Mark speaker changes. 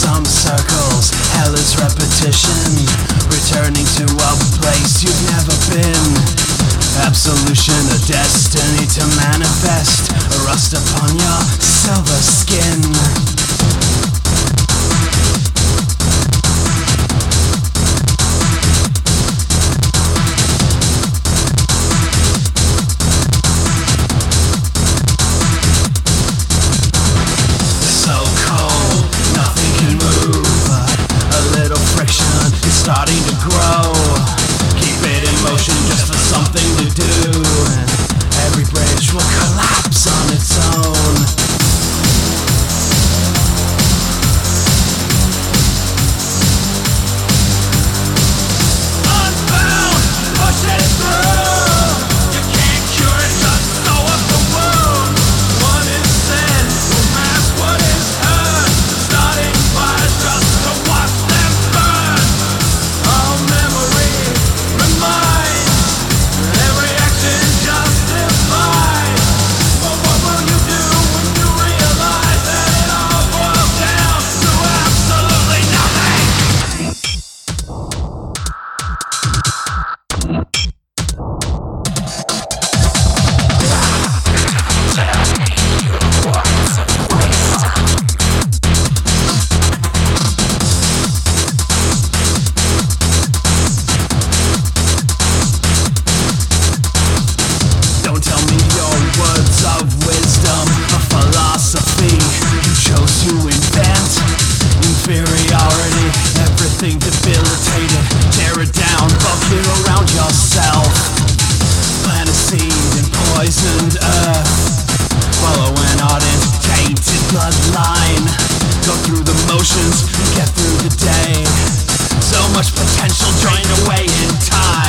Speaker 1: some circles, hell is repetition, returning to a place you've never been. Absolution, a destiny to manifest, a rust upon your silver skin.
Speaker 2: Starting to grow. Keep it in motion just for something to do, and every bridge will collapse on its own. Inferiority, everything debilitated. Tear it down, bucket around yourself. Plant a seed in poisoned earth. Follow an ardent, tainted bloodline. Go through the motions, get through the day. So much potential drained away in time.